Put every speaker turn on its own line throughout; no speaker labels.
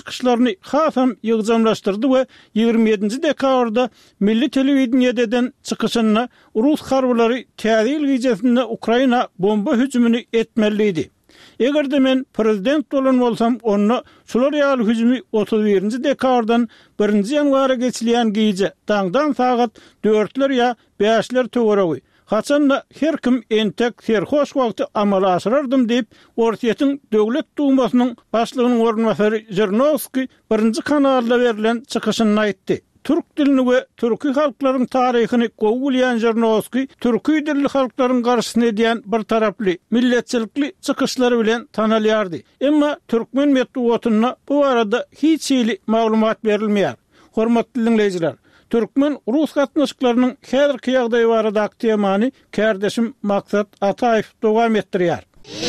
çıkışlarını hasam yığcamlaştırdı ve 27. dekabrda Milli Televideniyeden çıkışına Rus harbileri täze ilgijesinde Ukraina bomba hücumunu etmeliydi. Eger de men prezident bolan bolsam, onu şular ýaly hüjümi 31. dekabrdan 1. ýanwara geçilýän gece taňdan sagat 4'ler ýa 5'ler töwereği. Haçanda her kim entek serhoş wagty amala aşyrardım diýip Ortiýetin döwlet dumasynyň başlygynyň ornwasary Zernovski 1. kanalda berilen çykyşyny aýtdy. Türk dilini ve Türkü halklaryň taryhyny gowulýan Zernovski, Türkü dilli halklaryň garşysyna edýän bir taraply, milletçilikli çykyşlary bilen tanalýardy. Emma türkmen medeniýetine bu arada hiç ýyly maglumat berilmeýär. Hormatly dinleýijiler, Türkmen Rus gatnaşyklarynyň häzirki ýagdaýy barada aktiýamany kärdeşim Maksat Ataýew dowam etdirýär.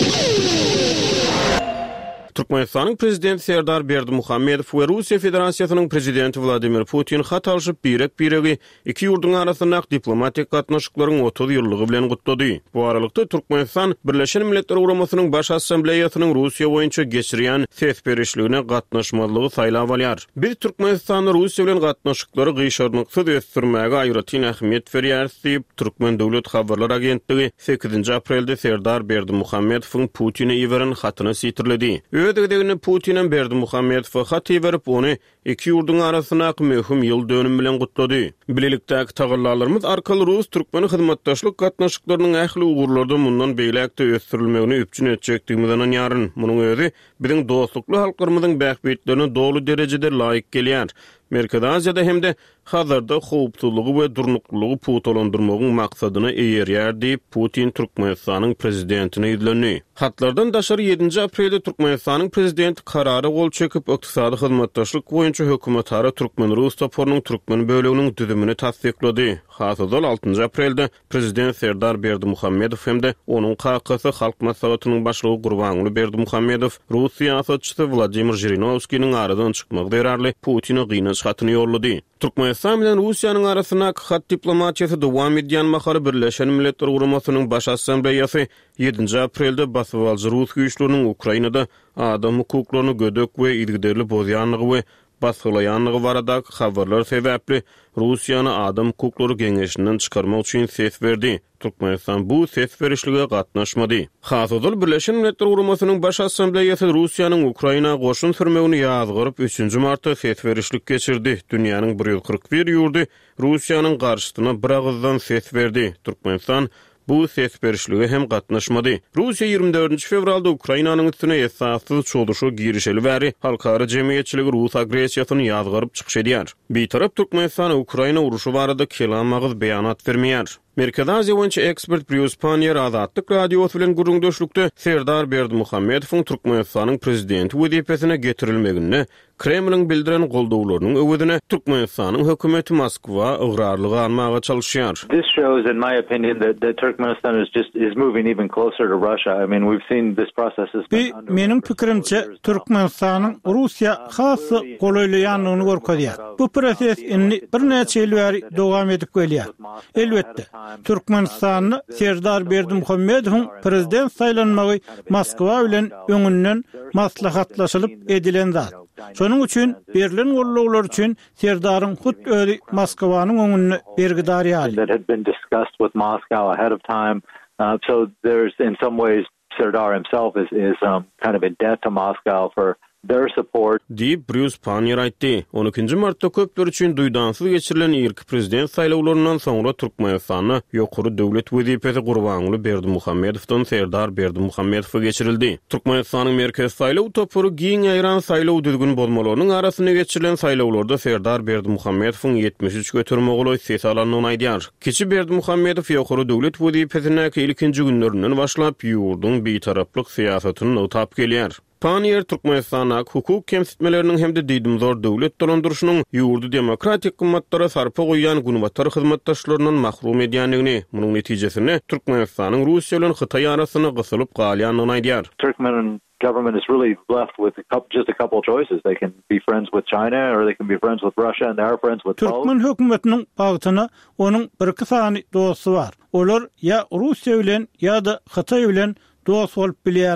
Türkmenistanyň prezidenti Serdar Berdimuhammedow we Russiýa Federasiýasynyň prezidenti Vladimir Putin hat alyşyp biregi iki ýurduň arasynda diplomatik gatnaşyklaryň 30 ýyllygy bilen gutlady. Bu aralykda Türkmenistan Birleşen Milletler Guramasynyň baş assambleýasynyň Russiýa boýunça geçirýän ses-berişligine gatnaşmalygy saýlap alýar. Biz Türkmenistanyň Russiýa bilen gatnaşyklary gyşarnyksyz ösdürmäge aýratyn ähmiýet berýär diýip Türkmen Döwlet Habarlar Agentligi 8 aprelde Serdar Berdimuhammedowyň Putin'e ýiberen hatyny sitirledi. Ödegini Putin'en Berdimuhammedow haty berip onu iki ýurduň arasyna möhüm ýyl dönüm bilen gutlady. Bilelikdäki tagyrlarlarymyz arkaly Rus-Türkmen hyzmatdaşlyk gatnaşyklarynyň ähli ugurlarda mundan beýlekde ösdürilmegini üpçün etjekdigimizden ýaryn. Munyň özi biziň dostlukly halklarymyzyň bähbetlerine dolu derejede laýyk gelýär. Merkezi Aziýada hemde hazırda howpsuzlygy we durnuklugy putolandyrmagyň maksadyny eýerýär diýip Putin Türkmenistanyň prezidentine ýyzlandy. Hatlardan daşary 7 aprelde Türkmenistanyň prezidenti karary gol çekip ykdysady hyzmatdaşlyk boýunça hökümetara Türkmen-Rus toporunyň Türkmen böleginiň düzümini tasdiklady. Hasazal 6 aprelde prezident Serdar Berdimuhammedow hemde onuň kakasy halk maslahatynyň başlygy Gurbanuly Berdimuhammedow Rus siýasatçysy Vladimir Zhirinovskiň aradan çykmak derarly Putin'e gynaş hatyny ýollady. Türkmenistan bilen Russiýanyň arasyna hat diplomatiýasy dowam edýän mahary Birleşen Milletler Guramasynyň baş assambleýasy 7 aprelde basyp alyjy Rus güýçleriniň Ukrainada adam hukuklaryny gödök we ilgiderli bozýanlygy we baskılayanlığı barada haberler sebäpli Russiýany adam hukuklary geňeşinden çykarmak üçin ses berdi. Türkmenistan bu ses berişlige gatnaşmady. Hasazal Birleşen Milletler Guramasynyň baş assambleýasy Russiýanyň Ukraina goşun sürmegini ýazgyryp 3 martda ses berişlik geçirdi. Dünýäniň 141 ýurdy Russiýanyň garşysyna bir agızdan ses berdi. Türkmenistan bu ses berişlige hem gatnaşmady. Russiýa 24 fevralda Ukrainanyň üstüne esassız çoluşy girişeli bäri halkara jemgyýetçiligi Rus agresiýasyny ýazgyryp çykyş edýär. Bir tarap Türkmenistan Ukraina uruşy barada kelamagys beýanat bermeýär. Merkezi Aziýa boýunça ekspert Bruce Panier Azatlyk radiosu bilen gurulmuşlukda Serdar Berdimuhammedowyň Türkmenistanyň prezidenti wezipesine getirilmegini Kremliň bildiren goldawlarynyň öwedine Türkmenistanyň hökümeti Moskwa ıgrarlygy almaga çalışýar.
This shows, in my opinion, that Turkmenistan is moving even closer to Russia. I mean, we've seen this process has been underway.
Menim pikirimçe Türkmenistanyň Russiýa hasy golaýanlygyny görkezýär. Bu proses inni bir neçe ýyl bäri dowam edip gelýär. Elbetde Türkmenistanyň Serdar Berdimuhammedowyň prezident saýlanmagy Moskwa bilen öňünden maslahatlaşylyp edilen zat. Şonuň üçin berilen gollawlar üçin Serdaryň hut özi Moskwanyň öňüne bergidar ýaly.
That had been discussed with Moscow ahead of time. So there's in some ways Serdar himself is kind of in debt to Moscow for their support.
Deyip Bruce Panier aýtdy. 12 martda köpler üçin duýdansyz geçirilen ilk prezident saýlawlaryndan soňra Türkmenistanyň ýokary döwlet wezipesi Gurbanuly Berdimuhammedowdan Serdar Berdimuhammedow geçirildi. Türkmenistanyň merkez saýlaw toporu giň aýran saýlaw düzgün bolmalarynyň arasyna geçirilen saýlawlarda Serdar Berdimuhammedowyň 73 götürme goly ses alanyny aýdýar. Kiçi Berdimuhammedow ýokary döwlet wezipesine ilkinji günlerinden başlap ýurdun beýtaraplyk siýasatyny otap gelýär. Panier Türkmenistana hukuk kemsitmelerinin hem de diýdimzor döwlet dolandyrşynyň ýurdu demokratik gymmatlara sarpa goýan günbatar hyzmatdaşlarynyň mahrum edýänligini, munyň netijesini Türkmenistanyň Russiýa bilen Hytaý arasyna gysylyp galýanyny aýdýar.
Turkmen government is really left with just a couple choices. They can be friends with China or they can be friends with Russia, and they are friends with both.
Türkmen hökümetiniň bagtyna onuň bir sany dosty bar. Olar ya Russiýa bilen ya da Hytaý bilen dost bolup bilýärler.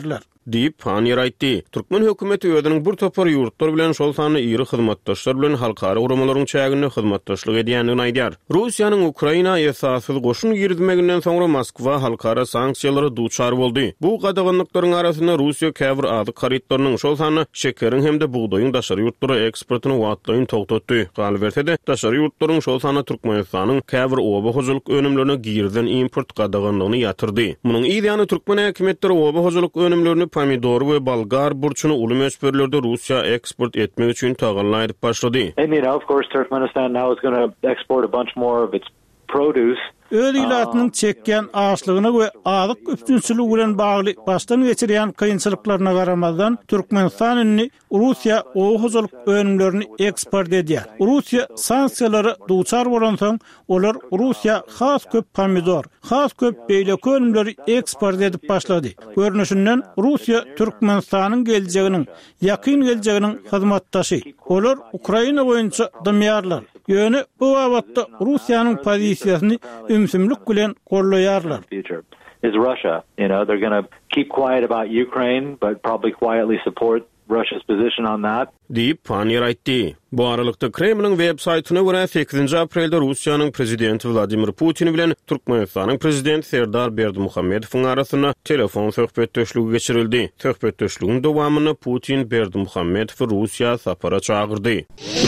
diýip Panir aýtdy. Türkmen hökümeti özüniň bir topar ýurtlar bilen şol sany iri hyzmatdaşlar bilen halkara urumalaryň çägine hyzmatdaşlyk edýändigini aýdýar. Russiýanyň Ukraina esassy goşun girdimeginden soňra Moskwa halkara sanksiýalary duçar boldy. Bu gadagynlyklaryň arasynda Russiýa käbir azyk haritlarynyň şol sany şekerin hemde buğdaýyň daşary ýurtlara eksportyny wagtlaýyn togtatdy. Gal bersede daşary ýurtlaryň şol sany Türkmenistanyň käbir oba hojuluk önümlerine girden import gadagynlygyny ýatyrdy. Munyň ýa-ni Türkmen häkimetleri oba hojuluk önümlerini pomidor we balgar burçuny uly meçberlerde Russiýa eksport etmek üçin tagallayıp başlady.
And of course Turkmenistan now is going to export a bunch more of its produce.
Öz ilatynyň çekýän açlygyna we azyk üstünçüligi bilen bagly başdan geçirýän kynçylyklaryna garamazdan Türkmenistan inni Russiýa oba hojuluk önümlerini eksport edýär. Russiýa sanksiýalary duçar bolan soň olar Russiýa has köp pomidor, has köp beýleki önümleri eksport edip başlady. Görnüşinden Russiýa Türkmenistanyň geljeginiň, ýakyn geljeginiň hyzmatdaşy. Olar Ukraina boýunça dymýarlar. Ýöne bu wagtda Russiýanyň pozisiýasyny ümsümlik bilen gorlaýarlar.
Is Russia, they're going to keep quiet about Ukraine but probably quietly support Russia's position on that.
Diýip Panir aýtdy. Bu aralykda Kremlin web saytyna görä 8 aprelde Russiýanyň prezidenti Vladimir Putin bilen Türkmenistanyň prezidenti Serdar Berdimuhammedowyň arasynda telefon söhbetdeşligi geçirildi. Söhbetdeşligiň dowamyny Putin Berdimuhammedowy Russiýa sapara çagyrdy.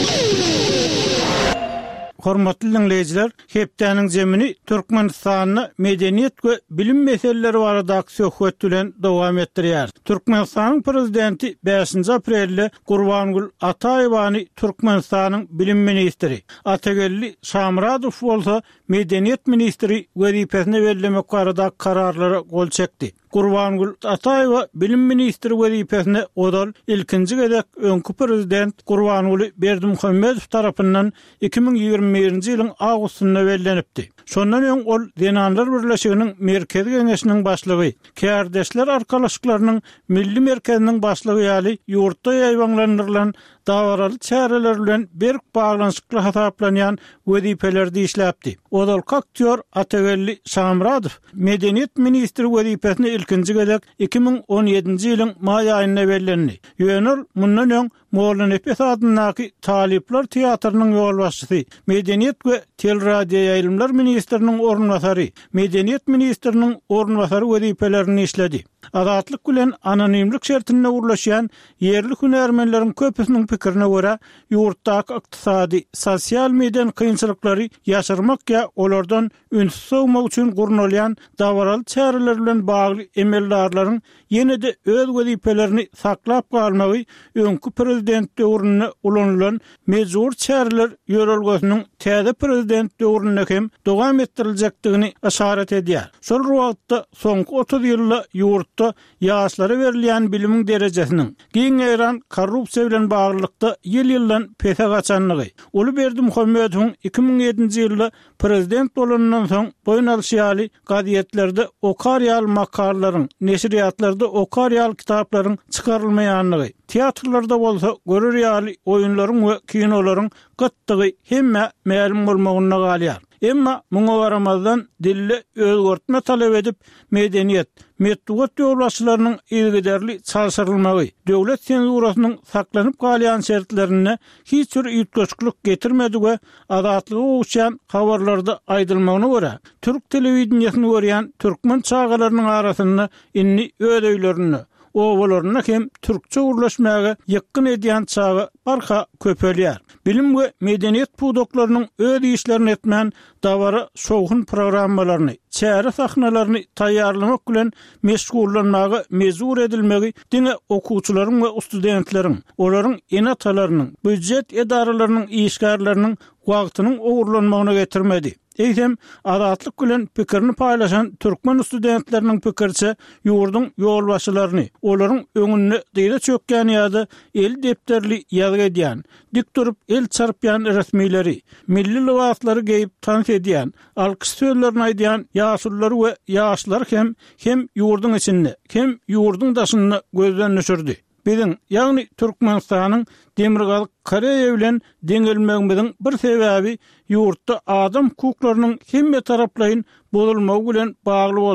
Hormatly dinleyijiler, hepdeniň jemini Türkmenistanyň medeniýet we bilim meseleleri baradaky söhbet bilen dowam etdirýär. Türkmenistanyň prezidenti 5 aprelde Gurbangul Ataýewany Türkmenistanyň bilim ministri, Atagelli Şamradow bolsa medeniýet ministri wezipesine bellemek baradaky kararlara gol çekdi. Gurbangul Ataýewa bilim ministri wezipesine odal ilkinji gedek öňkü prezident Gurbangul Berdimuhammedow tarapyndan 2021-nji ýylyň awgustynda bellenipdi. Şondan öň ol Denanlar Birleşiginiň merkezi geňeşiniň başlygy, Kärdeşler arkalaşyklarynyň milli merkeziniň başlygy ýaly ýurtda ýaýbanlandyrylan dawaraly çäreler bilen berk baglanyşykly hasaplanýan wezipelerdi işläpdi. Odal aktyor Atagelli Şamradow medeniýet ministri wezipesine ilkinji gedek 2017-nji ýylyň maý aýynda bellendi. Ýönül mundan öň Moğolun Efes adyndaky Talipler teatrynyň ýolbaşçysy, medeniýet we teleradio ýaýlymlar ministriniň ornwasary, medeniýet ministriniň ornwasary wezipelerini işledi. Azatlyk bilen anonimlik şertine urlaşýan yerli hünärmenleriň köpüsiniň pikirine görä, ýurtdaky ykdysady, sosial mediýa kynçylyklary ýaşyrmak ýa olardan ünsüz sowmak üçin gurulýan dawaraly çäreler bilen bagly emeldarlaryň ýene-de öz wezipelerini saklap galmagy öňkü prezident döwrüne ulanylan mejbur çäreler ýörelgesiniň täze prezident döwrüne hem dowam etdiriljakdygyny işaret edýär. Şol wagtda soňky 30 ýylda ýurtda ýaşlara berilýän bilimiň derejesiniň giň eran korrupsiýa bilen baglykda ýyl-ýyldan pese gaçanlygy, Uly Berdimuhammedowyň 2007-nji ýylda prezident bolandan soň boyun alşýaly gazetlerde okar ýaly makalalaryň, neşriýatlarda okar ýaly kitaplaryň çykarylmaýanlygy, teatrlarda bolsa görür ýaly oýunlaryň we kinolaryň gıttygy hemme ma'lum bolmagyna galýar. Emma muňa garamazdan dille özgörtme talep edip medeniýet, metdugat ýolbaşçylarynyň ilgiderli çalşyrylmagy, döwlet senzurasynyň saklanyp galýan şertlerine hiç bir ýetgeçlik getirmedi we azatlygy ugşan habarlarda aýdylmagyna görä, türk telewizionyny görýän türkmen çağalarynyň arasynda inni öýleýlerini oğullarına hem Türkçe urlaşmaga yakın edýän çağı barka köpelýär. Bilim we medeniýet pudoklarynyň öz işlerini etmän dawara şowhun programmalaryny, çäre sahnalaryny taýýarlamak bilen meşgullanmagy mezur edilmegi diňe okuwçylaryň we studentleriň, olaryň enatalarynyň, büdjet edaralarynyň işgärlerini wagtynyň ogurlanmagyna getirmedi. Eýsem azatlyk bilen pikirini paýlaşan türkmen studentleriniň pikirçe ýurdun ýolbaşçylaryny, olaryň öňüne gyýra çökýän ýa-da el depterli ýazgy edýän, dik durup el çarpýan resmileri, milli libaslary geýip tans edýän, alkyş sözlerini aýdýan ýaşullar we ýaşlar hem ýurdun içinde, hem ýurdun daşyny gözden düşürdi. Bizim ýagny Türkmenistanyň Demirgazyk Koreýa bilen deňelmegimiziň bir sebäbi ýurtda adam hukuklarynyň hemme taraplaryň bozulmagy bilen bagly bolsa,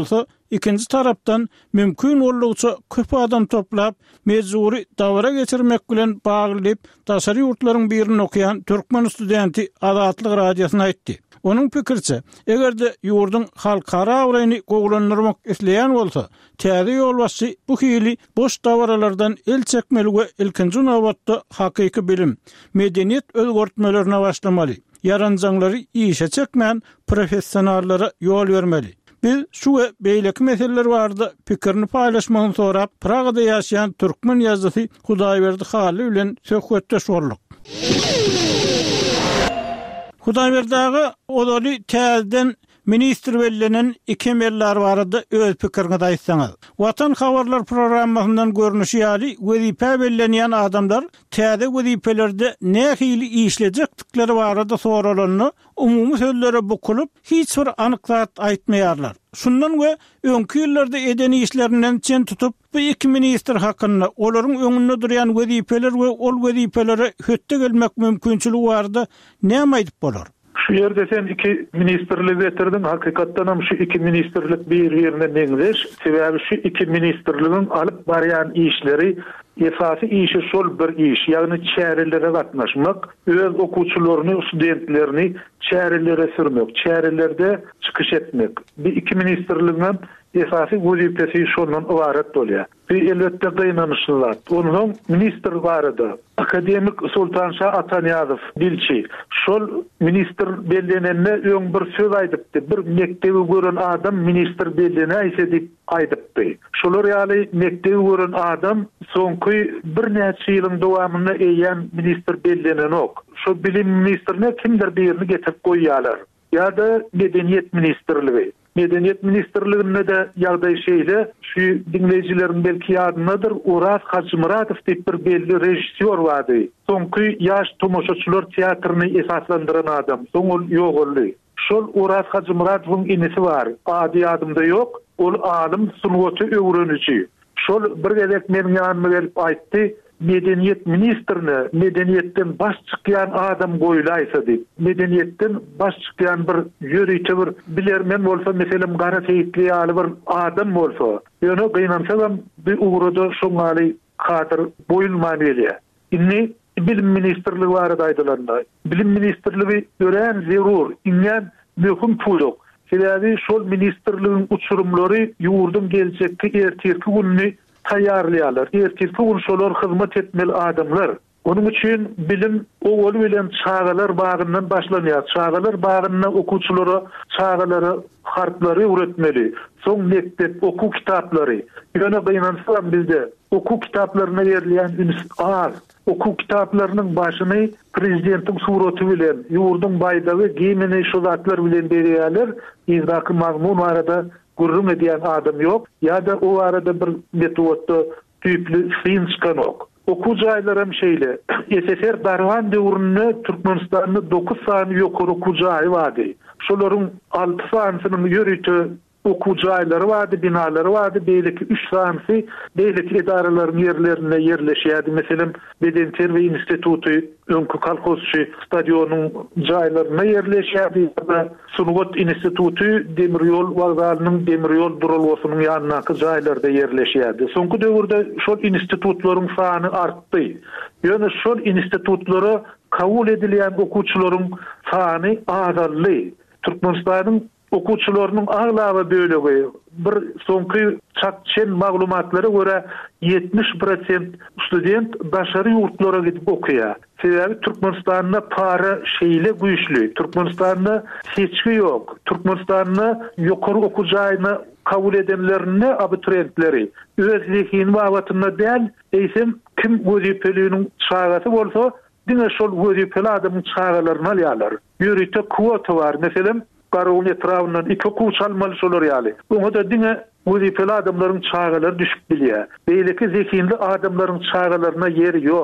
ikinci tarapdan mümkün bolýarsa köp adam toplap mejburi dawra geçirmek bilen baglyp daşary ýurtlaryň birini okuyan türkmen studenti Azatlyk radiosyna aýtdy. Onun pikirçe, egerde ýurdun halkara awraýny gowlanyrmak isleýän bolsa, täze ýolbaşçy bu hili boş dawralardan el çekmeli we ilkinji nowatda hakyky bilim, medeniýet özgörtmelerine başlamaly. Yaranjanlary işe çekmän professionallara ýol bermeli. Biz şu we beýleki meseleler barada pikirini paýlaşmagyny sorap, Pragada ýaşaýan türkmen ýazgysy Hudaýberdi Haly bilen söhbetde şorluk. Hudaýberdagy odaly täzeden ministr bellenen iki merler barada öz pikirini daýsaňyz. Watan habarlar programmasyndan görnüşi ýaly wezipe bellenýän adamlar täze wezipelerde nähili işlejekdikleri barada soralanyny umumy sözlere bukulup hiç bir anyklat aýtmaýarlar. Şundan we öňkü ýyllarda eden işlerinden çen tutup bu iki ministr hakynda olaryň öňünde durýan wezipeler we ol wezipelere hötte gelmek mümkinçiligi barada näme aýdyp bolar?
Şu yerde sen iki ministerlik getirdin. Hakikatdan hem şu iki ministerlik bir-birine meňzeş. Sebäbi şu iki ministerligiň alyp barýan işleri esasy işi şol bir iş. Ýagny çärelerle gatnaşmak, öz okuwçylaryny, studentlerini çärelere sürmek, çärelerde çykyş etmek. Bir iki ministerligiň esasy wezipesi şondan ibaret bolýar. Bir elbetde gynanyşlar. Onuň ministr barada akademik Sultanşah Atanyazov bilçi. Şol ministr bellenende öň bir söz aýdypdy. Bir mektebi gören adam ministr bellene aýsa diýip aýdypdy. Şolar ýaly mektebi gören adam soňky bir näçe ýylyň dowamyny eýen ministr bellenen ok. Şo bilim ministrine kimdir birini getirip goýýarlar. Ýa-da medeniýet ministrligi. Medeniýet ministrliginde de ýagdaý şeýle şu dinleýijilerin belki ýadynadyr, Uras Hacymuratow diýip bir belli rejissor bardy. Soňky ýaş tomoşaçylar teatryny esaslandyran adam. Soň ýok boldy. Şol Uras Hacymuratowyň inisi bar. Ady adymda ýok. Ol alim sunuwaty öwreniji. Şol bir gezek meniň ýanyma gelip aýtdy. Medeniýet ministrine medeniýetden baş çykýan adam goýlaýsa diýip, medeniýetden baş çykýan bir ýörüýçi bir bilermen bolsa, meselem gara seyitli ýaly bir adam bolsa, ýöne gynansalam bir ugrada şoňaly hatyr boýulmaýar. Inni bilim ministrligi barada aýdylanda, bilim ministrligi gören zerur, ingen möhüm puýduk. Sebäbi şol ministrligiň uçurumlary ýurdun geljekki ertirki günni taýýarlaýarlar. Ertirki gün şolar hyzmat etmeli adamlar. Onun üçin bilim owal bilen çağalar bagyndan başlanýar. Çağalar bagynda okuwçylara çağalary harplary öwretmeli. Soň mektep okuw kitaplary. Ýöne gynansalam bizde okuw kitaplaryna berilýän üns az. Okuw kitaplarynyň başyny prezidentiň suraty bilen, ýurdun baýdagy giyimini şu zatlar bilen berýärler. Izraky mazmun arada gurrun edýän adam ýok. Ýa-da o arada bir metodda tüýpli syn çykanok. Okuw jaýlary hem şeýle. SSR darwan döwründe Türkmenistanyň 9 sany ýokary okuw jaýy bardy. Şolaryň 6 sanynyň ýörüýçi okuw jaýlary bardy, binalary bardy, beýleki 3 sanyny beýleki edaralaryň ýerlerine ýerleşýärdi. Meselem Beden Terbiýe Instituty öňkü kolhozçy stadionuň jaýlaryna ýerleşýärdi. Sunuwat Instituty demiryol wagdalynyň demiryol durulwasynyň ýanynaky jaýlarda ýerleşýärdi. Soňky döwürde şol institutlaryň sany artdy. Ýöne şol institutlara kabul edilýän okuwçylaryň sany azaldy. Türkmenistanyň okuwçylarynyň aglaby bölegi bir soňky çakçen maglumatlary görä 70% student daşary ýurtlara gidip okuýar. Sebäbi Türkmenistanyň para şeýle güýçli. Türkmenistanyň seçki ýok. Türkmenistanyň ýokary okuw jaýyna kabul edenlerini abituriyentleri öz zihni wagtyna däl eýsem kim wezipeligiň çagasy bolsa diňe şol wezipeli adamyň çagalaryny alýarlar. Ýörüýte kwota bar. Meselem Garawun etrafından iki okuw çalmaly şolar ýaly. Oňa da diňe wezipeli adamlaryň çagalary düşüp bilýär. Beýleki zihni adamlaryň çagalaryna ýeri ýok.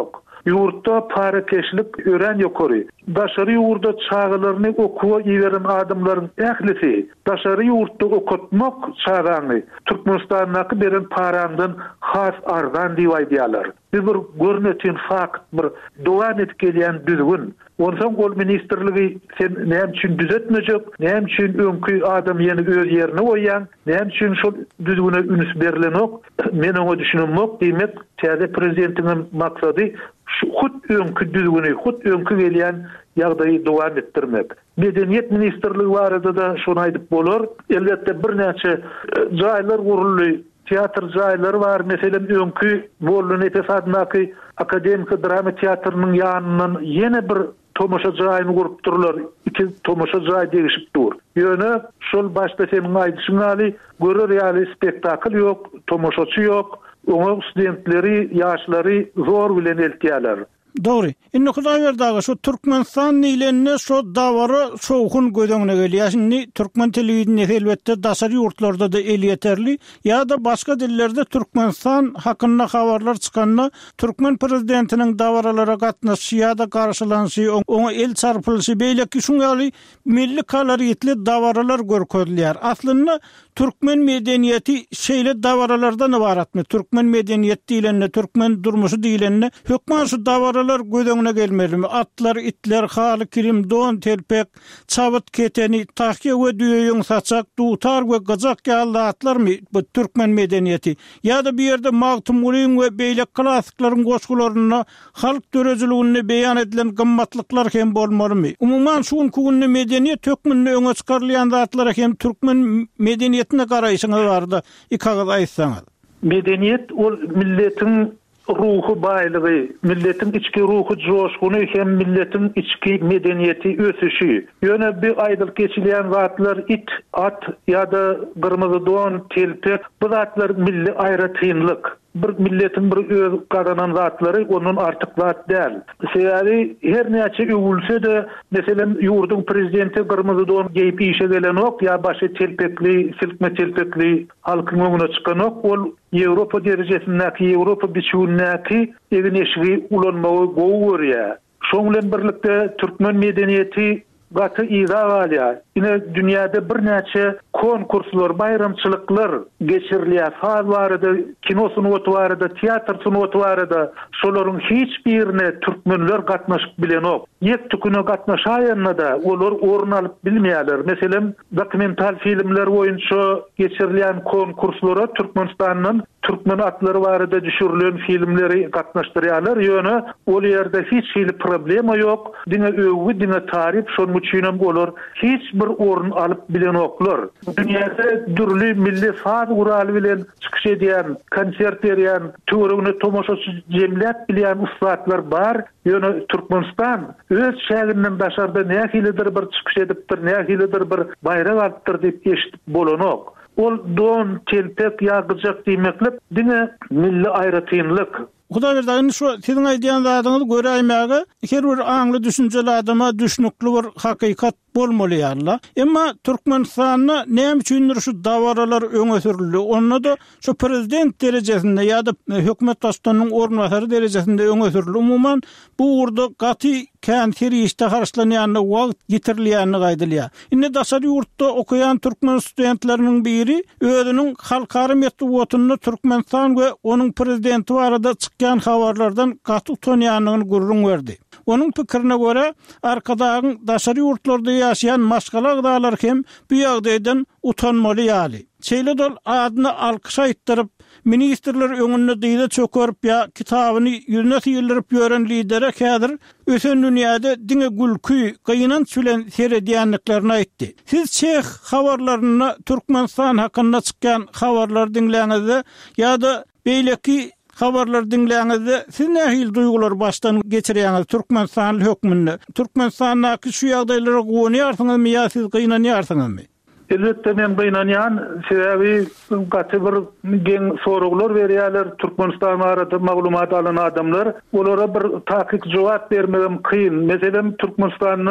Yurtda parakeşlik ören yokori. Daşary yurda çağılaryny okuwa ýeren adamlaryň ählisi. Daşary yurtda okutmak çağany Türkmenistanyňky beren parandan has arzan diýip aýdýarlar. Bir görnetin fakt, bir dowam etip gelýän düzgün. Ondan ol ministerligi sen näme üçin düzetmejek, näme üçin öňkü adam ýene öz ýerine goýýan, näme üçin şol düzgüne ünüs berilenok, men oňa düşünmek diýmek, täze prezidentiň maksady şu hut öňkü düzgüni, hut öňkü gelýän ýagdaýy dowam etdirmek. Medeniýet ministrligi barada da şonu aýdyp bolar. Elbetde bir näçe jaýlar gurulýar. Teatr jaýlary bar, meselem öňkü Bolun Epesadnaky akademik drama teatrının ýanyndan ýene bir tomoşa jaýyny gurup durlar. İki tomoşa jaý degişip dur. Ýöne şol başda senin aýdyşyň aly görür ýaly spektakl ýok, tomoşaçy ýok. Oňa studentleri, ýaşlary zor bilen eltýärler.
Doğru. Inni Hudaý berdi, şu Türkmenistan nilenine şu davara soğukun gödöňüne gelýär. Şimdi Türkmen telewizionyny elbetde daşary ýurtlarda da el yeterli. Ya da başga dillerde Türkmenistan hakynda habarlar çykanna Türkmen prezidentiniň davaralara gatnaşy ya da garşylanşy, oňa el çarpylyşy beýleki şuňaly milli kalaryetli davaralar görkezilýär. Aslynda Türkmen medeniýeti şeýle davaralardan ibaratmy? Türkmen medeniýeti diýilende, Türkmen durmuşy diýilende hökmen şu davaralar gödöňüne gelmelimi? Atlar, itler, haly kirim, don, telpek, çabyt keteni, tahke we düýeň saçak, dutar we gajak ýaly atlarmy bu Türkmen medeniýeti? Ya da bir ýerde magtym ulyň we beýlek klassiklaryň goşgularyna halk dörejiligini beýan edilen gymmatlyklar hem bolmalymy? Umumyň şu günki medeniýet hökmünde öňe çykarylýan zatlar hem Türkmen medeniýetine garaýşyňyz bardy. İkagaz aýtsaňyz.
Medeniýet ol milletiň ruhu baýlygy, milletiň içki ruhu joşguny hem milletiň içki medeniýeti ösüşi. Ýöne bir aýdyl geçilýän zatlar it, at ýa-da gyrmyzy don, telpek, bu zatlar milli aýratynlyk. Bir milletin bir öz garanan zatlary onun artık zat däl. Sebäbi her näçe öwülse de meselem ýurdun prezidenti gyrmyzy don geyip işe gelen ok ya başy telpekli, silkme telpekli halkyň öňüne çykan ok, ol Ýewropa derejesindäki, Ýewropa biçimindäki evin eşigi ulanmagy gowy. Şoň bilen birlikde Türkmen medeniýeti gaty ýa galýar. Ine dünýäde bir näçe konkurslar, bayramçylyklar geçirilýär. Faz barada, kinosyny otwarda, teatrsyny otwarda, şolaryň hiç birine türkmenler gatnaşyp bilenok. Ýek tüküne gatnaşaýanna da olar orun alyp bilmeýärler. Meselem dokumental filmler boýunça geçirilýän konkurslara Türkmenistanyň Türkmen atlary barada düşürilen filmleri gatnaşdyrýarlar. Ýöne ol ýerde hiç şeýle problema ýok. Diňe öwgi, diňe tarif, şonuň üçin bolar hiç bir orun alyp bilenoklar. Dünýäde türli milli faz guraly bilen çykyş edýän, konsert berýän, töweregine tomoşaçy jemläp bilýän ustatlar bar. Ýöne Türkmenistan öz şäherinden daşarda nähilidir bir çykyş edipdir, nähilidir bir bayrak alypdyr diýip eşitip bolanok. Ol don, telpek, ýagıjak diýmekle diňe milli aýratynlyk.
Hudaý berdi, şu siziň aýdýan zadyňyzy göräýmäge her bir aňly düşünjeli adama düşnükli bir hakykat bolmaly ýa-da. Emma Türkmenistanyna näme üçindir şu davaralar öňe sürildi? Onda da şu prezident derejesinde ýa-da hökümet başçysynyň ornwasary derejesinde öňe sürildi. Umumyň bu urda gaty käntir işde harçlanýany wagt getirilýäni gaýdylýar. Indi daşary ýurtda okuyan Türkmen studentleriniň biri özüniň halkary metodunu Türkmenistan we onuň prezidenti barada çykkan habarlardan gaty utanýanyny gurrun berdi. Onun pikirine göre arkadaşın daşary ýurtlarda ýaşaýan maşgala gıdalar hem bu ýagdaýdan utanmaly ýaly. Çeýle dol adyny alkyş aýtdyryp ministrler öňünde diýde çökerip ýa kitabyny ýüzüne ýyldyryp ýören lidere häzir ösen dünýäde diňe gülkü, gynanç bilen seredýänliklerini aýtdy. Siz çeх habarlaryny Türkmenistan hakynda çykkan habarlar dinleňizde ýa-da beýleki habarlar dinleýänizde siz nähil duýgular başdan geçirýäňiz Türkmenistan hökmünde? Türkmenistanyň şu ýagdaýlara gowunýarsyňyzmy ýa siz gynanýarsyňyzmy?
Elbette men gynanýan, sebäbi gaty bir geň soraglar berýärler Türkmenistan barada maglumat alan adamlar. Olara bir takyk jogap bermegem kyn. Meselem Türkmenistanyň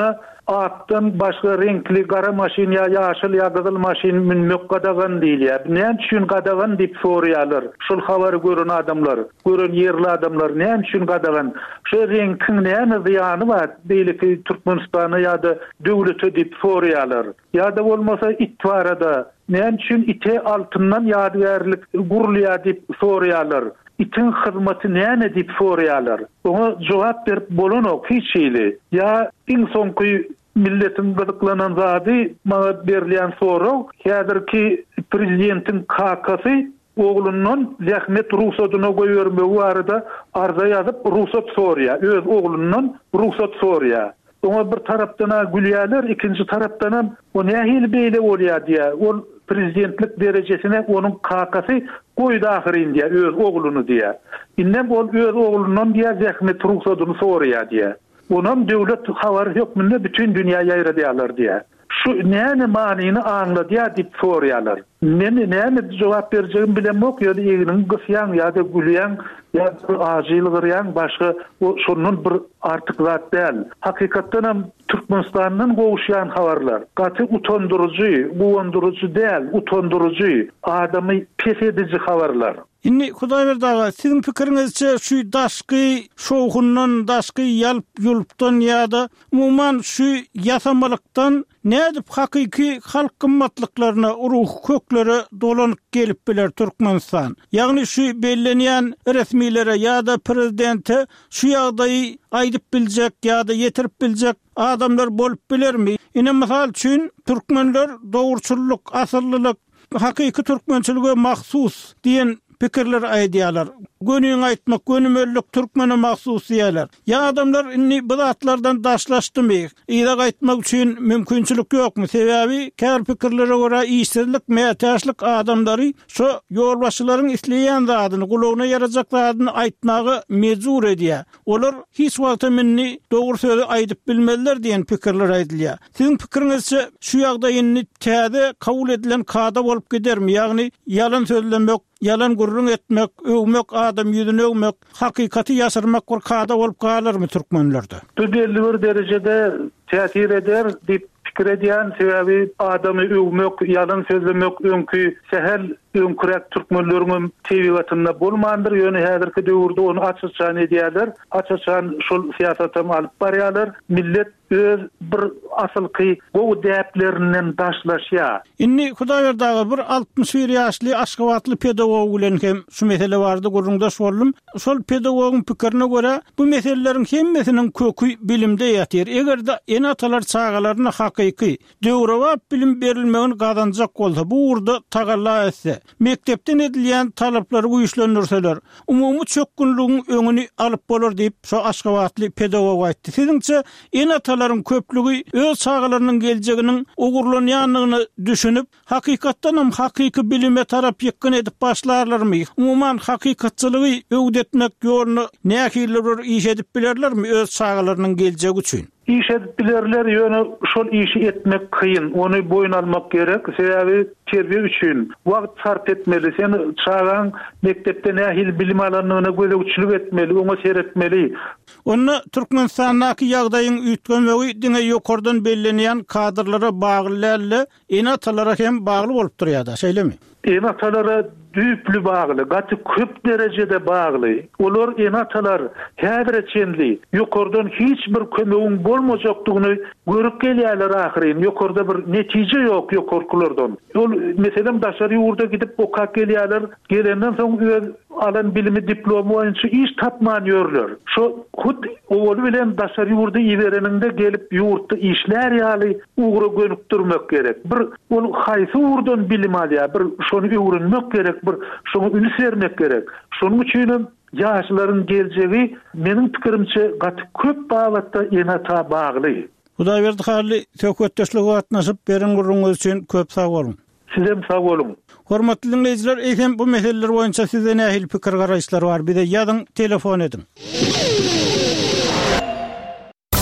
atdan başga renkli gara maşin ya ýaşyl ya gyzyl maşin minmek gadagan diýilýär. Näme üçin gadagan diýip soraýarlar. Şol habary gören adamlar, gören ýerli adamlar näme üçin gadagan? Şu renkiň näme zyany bar? Beýleki Türkmenistana ýa-da döwlete diýip soraýarlar. Ýa-da bolmasa itwarada näme üçin ite altyndan ýadygärlik gurulýar diýip soraýarlar. İtin hyzmaty näme diýip soraýarlar. Oňa jogap berip bolanok hiç şeýle. Ya iň soňky milletin gıdıklanan zady maňa berilýän soraw, häzirki prezidentiň kakasy oğlundan zähmet ruhsatyna goýbermegi barada arza ýazyp ruhsat soraýar. Öz oğlundan ruhsat soraýar. Oňa bir tarapdan gülýärler, ikinji tarapdan o nähili beýle bolýar diýär. Ol prezidentlik derejesine onun kakasy goýdy ahyryň diýär, öz oğluny diýär. Innem ol öz oğlundan diýär zähmet ruhsatyny soraýar diýär. Onam döwlet habary hökmünde bütün dünýä ýaýradýarlar diýär. Şu näme manyny anladýar diýip soraýarlar. Näme jogap berjegim bilenmok, ýa-da eginiň gysýan ýa-da gülýän ýa-da azyl gyrýan başga şonun bir artyk zat däl. Hakykatdan hem Türkmenistanyň gowuşýan habarlar gaty utandyryjy, guwandyryjy däl, utandyryjy, adamy pes edici habarlar.
Inni Hudaýberdi aga, siziň pikiriňizçe şu daşky şowhundan, daşky ýalyp-ýulupdan ýa-da umumyň şu ýasamalykdan nädip hakyky halk gymmatlyklaryna, ruh köklere dolanyp gelip biler Türkmenistan. Ýagny şu bellenýän resmilere ýa-da prezidente şu ýagdaýy aýdyp biljek ýa-da ýetirip biljek adamlar bolup bilermi? Ine mysal üçin türkmenler dogurçulluk, asyllylyk, hakyky türkmençiligi mahsus diýen pikirler aýdýarlar. Gönüň aýtmak, gönümellük türkmene mahsus diýerler. Ya adamlar inni bu zatlardan daşlaşdymy? Ýa-da aýtmak üçin mümkinçilik ýokmy? Sebäbi kär pikirlere görä işsizlik, mätäçlik adamlary şu ýolbaşçylaryň isleýän zadyny, gulagyna ýarajak zadyny aýtmagy mejbur edýär. Olar hiç wagtda minni dogry sözi aýdyp bilmeliler diýen pikirler aýdylýar. Siziň pikiriňizçe şu ýagdaýyny täze kabul edilen kada bolup gidermi? Ýagny ýalan sözlemek, yalan gurrun etmek, öwmek adam ýüzüne öwmek, hakykaty ýaşyrmak bir kada bolup galarmy türkmenlerde? Bu belli bir derejede täsir eder diýip pikir edýän, sebäbi adamy öwmek, yalan sözlemek öňkü sehel öňkürek türkmenleriň tebigatyna bolmandyr. Ýöne häzirki döwürde onu açyçan edýärler. Açyçan şol siýasata alyp barýarlar. Millet öz bir asylky gowy däplerinden daşlaşýar. Inni Hudaýberdi bir 61 ýaşly Aşgabatly pedagog bilen hem şu mesele bardy, gurrunda şollum. Şol pedagogyň pikirine görä bu meselelerin hemmesiniň kökü bilimde ýatyr. Egerde enatalar çağalaryna hakyky döwrewap bilim berilmegini gazanjak bolsa, bu urda tagalla etse, mektepden edilýän talaplary güýçlendirseler, umumy çökgünlügiň öňüni alyp bolar diýip şu Aşgabatly pedagog aýtdy. Siziňçe enataların köplügi öz çağalarynyň geljeginiň ogurlanýanlygyny düşünüp, hakykatdan hem hakyky bilime tarap ýekkin edip başlarlarmy? Umumyň hakykatçylygy öwdetmek ýoluna nähili iş edip bilerlermi öz çağalarynyň geljegi üçin? İş edip bilerler, ýöne şol işi etmek kıyın, onu boyun almak gerek, sebäbi terbiýe üçin wagt sarf etmeli, sen çağan mektepde nähili bilim alanlygyna gözegçilik etmeli, oňa seretmeli. Onu Türkmenistandaky ýagdaýyň üýtgenmegi diňe ýokardan bellenýän kadrlara bagly, enatalara hem bagly bolup durýar da, şeýlemi? Enatalara düýpli bagly, gaty köp derejede bagly. Olar enatalar häzirçenli, ýokardan hiç bir kömegiň bolmajakdygyny görüp gelýärler ahyryn. Ýokarda bir netije ýok ýokarkylardan. Ol meselem daşary ýurda gidip okap gelýärler, gelenden soň öz alan bilimi diplomu boýunça iş tapman ýörler. Şu hut owul bilen daşary ýurda iwereninde gelip ýurtda işler ýaly ugra gönükdirmek gerek. Bir ol haýsy urdan bilim alýar, bir şonu öwrenmek gerek, bir şonu üns bermek gerek. Şonuň üçin ýaşlaryň geljegi meniň pikirimçe gaty köp bagatda enata bagly. Hudaýberdi hali söhbetdeşligi gatnaşyp beriň gurrunňyz üçin köp sag bolun. Sizem sag bolun. Hormatly dinleýijiler, eýsem bu meseleler boýunça size nähili pikir garaýşlary bar? Bir de ýazyň, telefon edin.